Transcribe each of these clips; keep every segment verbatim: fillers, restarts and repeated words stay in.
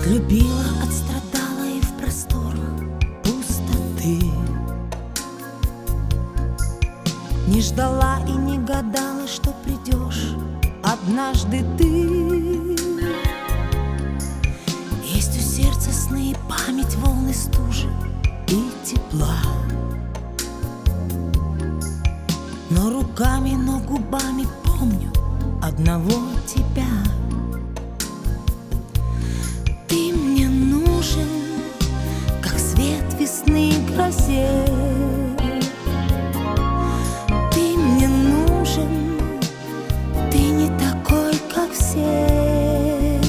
Любила, отстрадала и в просторах пустоты. Не ждала и не гадала, что придешь однажды ты. Есть у сердца сны и память, волны стужи и тепла. Но руками, но губами помню одного тебя. Ты мне нужен, как свет весны и грозе. Ты мне нужен, ты не такой, как все.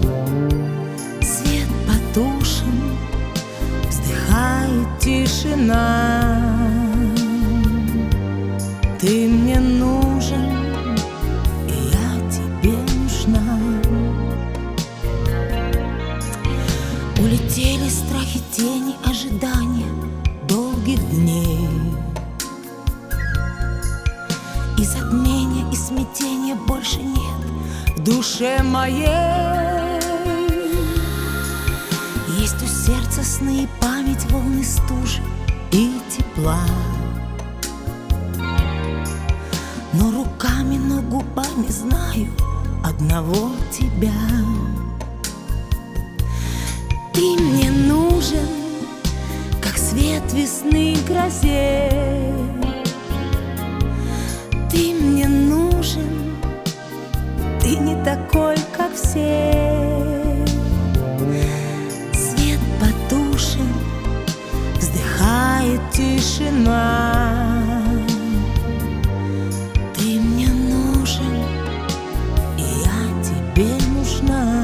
Свет потушен, вздыхает тишина. Ты мне нужен, и я тебе нужна. Улетели страхи, тени, ожидания долгих дней. И затмения, и смятения больше нет в душе моей. Есть у сердца сны и память, волны стужи и тепла. Но руками, но губами знаю одного тебя. Ты мне нужен, как свет весны и грозе. Ты мне нужен, ты не такой, как все. Свет потушен, вздыхает тишина. Ты мне нужен, и я тебе нужна.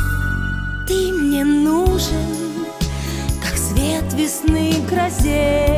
Ты мне нужен, как свет весны и грозе.